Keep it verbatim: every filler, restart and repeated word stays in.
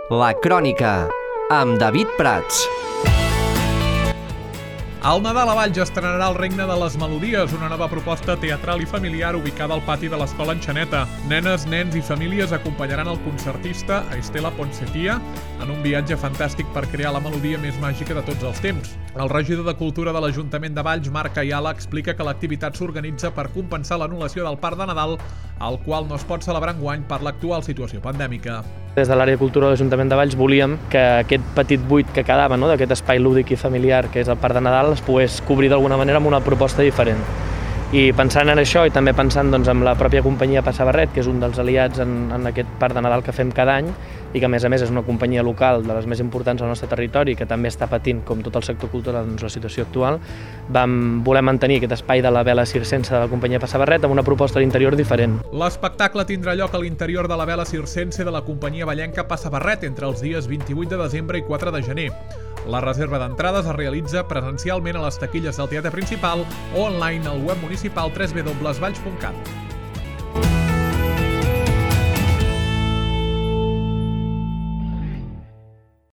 La Crònica, amb David Prats. Al Nadal a Valls estrenarà El regne de les melodies, una nova proposta teatral i familiar ubicada al pati de l'Escola Enxaneta. Nenes, nens i famílies acompanyaran el concertista Estela Ponsatí en un viatge fantàstic per crear la melodia més màgica de tots els temps. El regidor de Cultura de l'Ajuntament de Valls, Marc Ayala, explica que l'activitat s'organitza per compensar l'anul·lació del Parc de Nadal, el qual no es pot celebrar enguany per l'actual situació pandèmica. Des de l'àrea de cultura de l'Ajuntament de Valls volíem que aquest petit buit que quedava, no?, d'aquest espai lúdic i familiar que és el Parc de Nadal es pogués cobrir d'alguna manera amb una proposta diferent. I pensant en això i també pensant doncs, en la pròpia companyia Passa Barret, que és un dels aliats en, en aquest Parc de Nadal que fem cada any i que a més a més és una companyia local de les més importants del nostre territori que també està patint, com tot el sector cultural, doncs, la situació actual, vam voler mantenir aquest espai de la vela circense de la companyia Passa Barret amb una proposta a l'interior diferent. L'espectacle tindrà lloc a l'interior de la vela circense de la companyia vallenca Passa Barret entre els dies vint-i-vuit de desembre i quatre de gener. La reserva d'entrades es realitza presencialment a les taquilles del teatre principal o online al web municipal w w w punt valls punt cat.